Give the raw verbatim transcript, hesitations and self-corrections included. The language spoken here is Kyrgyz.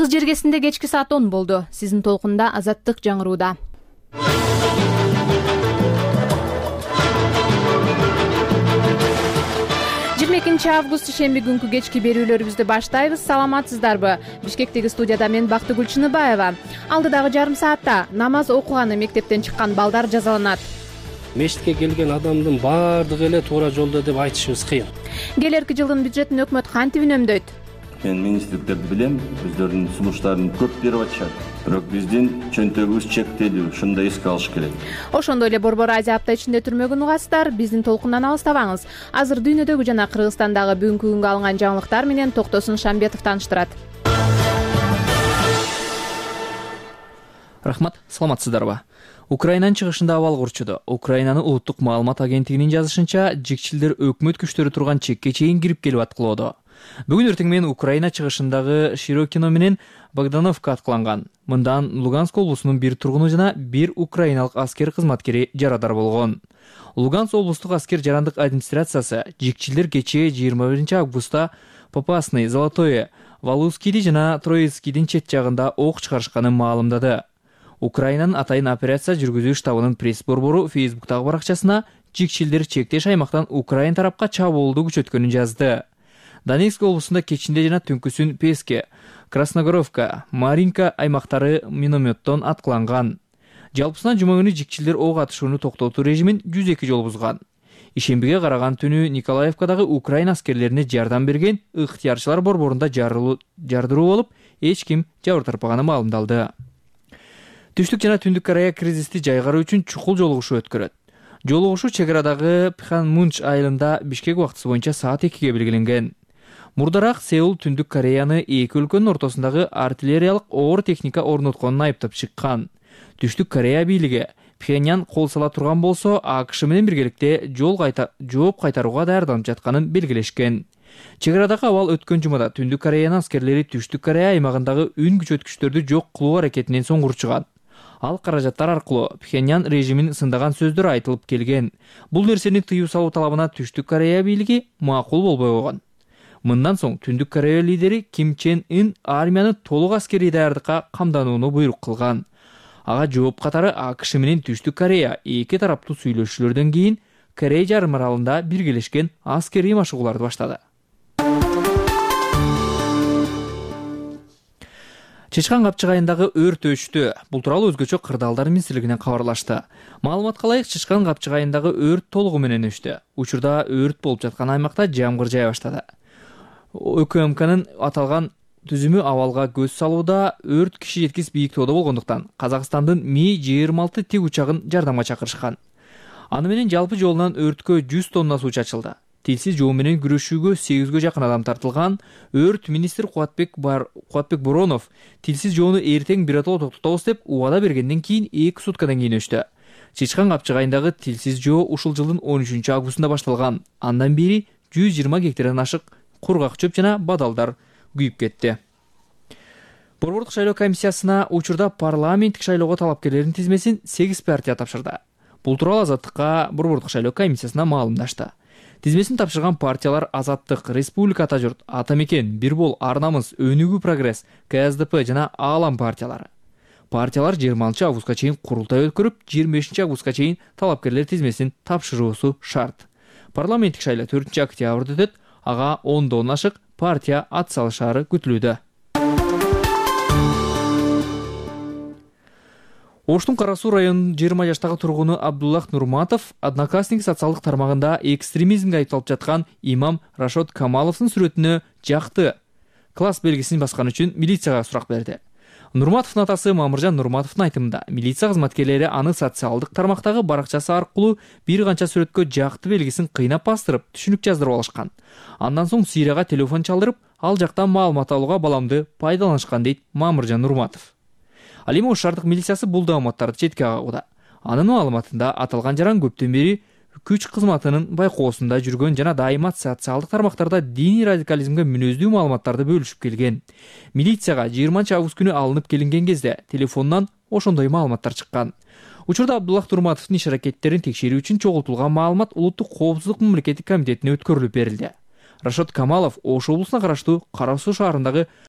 Кыз жергесинде кечки саат он болду. Сиздин толкунда Азаттык жаңырууда. жыйырма экинчи август шемби күнкү кечки берүүлөрүбүздү баштайбыз. Саламатсыздарбы? Бишкектеги студияда мен Бактыгүл Чыныбаева. Алдыдагы жарым саатта намаз окуганы мектептен чыккан балдар жазаланат. Мешитке келген адамдын баардыгы эле туура жолдо деп айтышыбыз кыйын. Келерки жылдын бюджетин өкмөт кантип үнөмдөйт? Мен министрликтерди билем, өздөрүнүн сунуштарын көп берип атышат. Бирок биздин чөнтөгүбүз чектелүү, ушундай эске алыш керек. Ошондой эле Борбор Азия апта ичинде түрмөгүн угасыздар. Биздин толкундан алыстабаңыз. Азыр дүйнөдөгү жана Кыргызстандагы бүгүнкү күнгө алынган жаңылыктар менен Токтосун Шамбетов тааныштырат. Рахмат, саламатсыздарбы? Украинанын чыгышында абал курчуду. Украинанын улуттук маалымат агенттигинин жазышынча, жикчилдер өкмөт күчтөрү турган чекке чейин кирип келип аткылоодо. Бүгүн эртең менен Украина чыгышындагы Широкино менен Богдановка аткыланган. Мындан Луганск облусунун бир тургуну жана бир украиналык аскер кызматкери жарадар болгон. Луганск облустук аскер жарандык администрациясы жикчилдер кечээ жыйырма биринчи августта Попасный, Золотое, Валускиди жана Троицкидин чет жагында ок чыгарышканын маалымдады. Украинанын атайын операция жүргүзүү штабынын пресс-борбору Фейсбуктагы баракчасына жикчилдер чектеш аймактан Украин тарапка чабуулду күчөткөнүн жазды. Донецк облусунда кечинде жана түнкүсүн Песке, Красногоровка, Маринка аймактары минометтон аткыланган. Жалпысынан жума күнү жикчилдер ок атышууну токтотуу режимин жүз эки жолу бузган. Ишембиге караган түнү Николаевкадагы Украин аскерлерине жардам берген ыктыярчылар борборунда жардыруу болуп, эч ким жабыр тарпаганы маалымдалды. Түштүк жана Түндүк Корея кризисти жайгаруу үчүн чукул жолугушуу өткөрөт. Жолугушуу чек арадагы Пхенмунч айылында Бишкек убактысы боюнча саат экиге белгиленген. Мурдараак Сеул Түндүк Кореяны эки өлкөнүн ортосундагы артиллериялык оор техника орнотконун айыптап чыккан. Түштүк Корея бийлиги Пхеньян кол сала турган болсо, АКШ менен биргеликте жол кайта жооп кайтарууга даярданып жатканын белгилешкен. Чек арадагы абал өткөн жумада Түндүк Кореянын аскерлери Түштүк Корея аймагындагы үн күчөткүчтөрдү жок кылуу аракетинен соң урчуган. Ал каражаттар аркылуу Пхеньян режимин сындаган сөздөр айтылып келген. Бул нерсени тыюу салуу талабына Түштүк Корея бийлиги макул болбой койгон. Мындан соң Түндүк Корея лидери Ким Чен Ын армияны толук аскерий даярдыкка камданууну буйрук кылган. Ага жооп катары АКШ менен Түштүк Корея эки тараптуу сүйлөшүүлөрдөн кийин Корей жарым аралында биргелешкен аскерий машыгууларды баштады. Чечкан Капчык айындагы өрт өчтү. Бул тууралуу өзгөчө Кырдаалдар министрлигинен кабарлашты. Маалыматка ылайык, Чечкан Капчык айындагы өрт толугу менен өчтү. Учурда өрт болуп жаткан аймакта жамгыр жай баштады. ÖKМКнын аталган түзүмү абалга көз салууда, өрт киши жеткис бийиктоодо болгондуктан Казакстандын Ми жыйырма алты тик учагын жардамга чакырышкан. Аны менен жалпы жолунан өрткө жүз тонна суу чачылды. Тилсиз жоо менен күрөшүүгө сегизге жакын адам тартылган. Өрт министр Кубатбек бар Кубатбек Боронов тилсиз жоону эртең биротоло токтотобуз деп убада бергенден кийин эки суткадан кийин өчтү. Чечкан Капчык айындагы тилсиз жоо ушул жылдын он үчүнчү августунда башталган. Андан бери жүз жыйырма гектардан ашык кургак чөп жана бадалдар күйүп кетти. Борбордук шайлоо комиссиясына учурда парламенттик шайлоого талапкерлердин тизмесин сегиз партия тапшырды. Бул тууралуу Азаттыкка Борбордук шайлоо комиссиясына маалымдашты. Тизмесин тапшырган партиялар Азаттык, Республика Ата журт, Ата мекен, Бир бол, Ар намыс, Өнүгүү прогресс, КСДП жана Аалам партиялары. Партиялар жыйырма алтынчы августка чейин курултай өткөрүп, жыйырма бешинчи августка чейин талапкерлер тизмесин тапшыруусу шарт. Парламенттик шайлоо төртүнчү октябрда өтөт. Ага ондон ашык партия ат салышары күтүлүүдө. Оштун Кара Суу районунун жыйырма жаштагы тургуну Абдуллах Нурматов Одноклассники социалдык тармагында экстремизмге айыпталып жаткан имам Рашод Камаловдун сүрөтүнө жакты класс белгисин баскан үчүн милицияга сурак берди. Нурматовдун атасы Мамыржан Нурматовдун айтымында, милиция кызматкерлери аны социалдык тармактагы баракчасы аркылуу бир канча сүрөткө жакты белгисин кыйнап бастырып, түшүнүк жаздырып алышкан. Андан соң Сирияга телефон чалдырып, ал жактан маалымат алууга баламды пайдаланышкан дейт Мамыржан Нурматов. Ал эми Ош шаардык милициясы бул дааматтарды четке кагууда. Анын маалыматында аталган жаран көптөн бери күч кызматынын байкоосунда жүргөн жана дайыма социалдык тармактарда диний радикализмге мүнөздүү маалыматтарды бөлүшүп келген. Милицияга жыйырманчы август күнү алынып келинген кезде телефоннан ошондой маалыматтар чыккан. Учурда Абдуллах Нурматовдун иш аракеттерин текшерүү үчүн чогултулган маалымат Улуттук коопсуздук мамлекеттик комитетине өткөрүлүп берилди. Рашод Камалов Ош облусуна караштуу Кара Суу шаарындагы